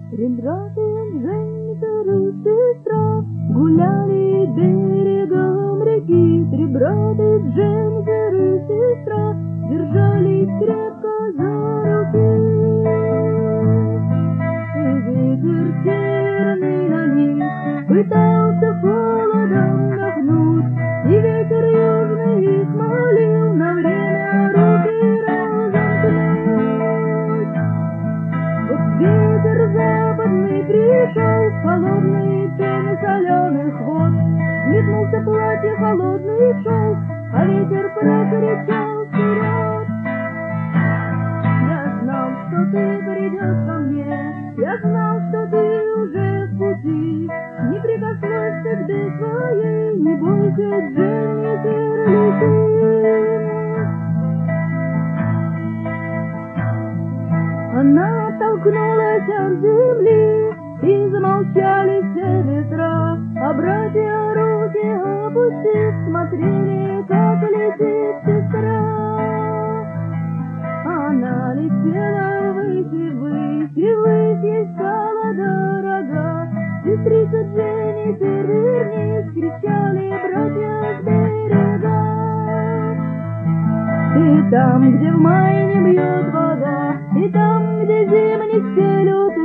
Три брата Женька и сестра гуляли берегом реки. Три брата Женька и сестра держались крепко за руки. И ветер северный на них пытался холодом дохнуть, и ветер южный их молил на время руки разомкнуть. Вот ветер западный пришел, холодные пены соленых вод, метнулся платье холодный шелк, а ветер прокричал вперед. Я знал, что ты придешь ко мне, я знал, что ты уже в пути. Не прикоснусь к беде своей, не бойся, Дженнифер, лети. Она оттолкнулась от земли, и замолчали все ветра, а братья руки опустив смотрели, как летит сестра. Она летела ввысь и ввысь, и ввысь ей стала дорога. Сестрица Дженнифер, вернись, кричали братья с берега. И там, где в мае не бьет вода, и там, где зимний стелют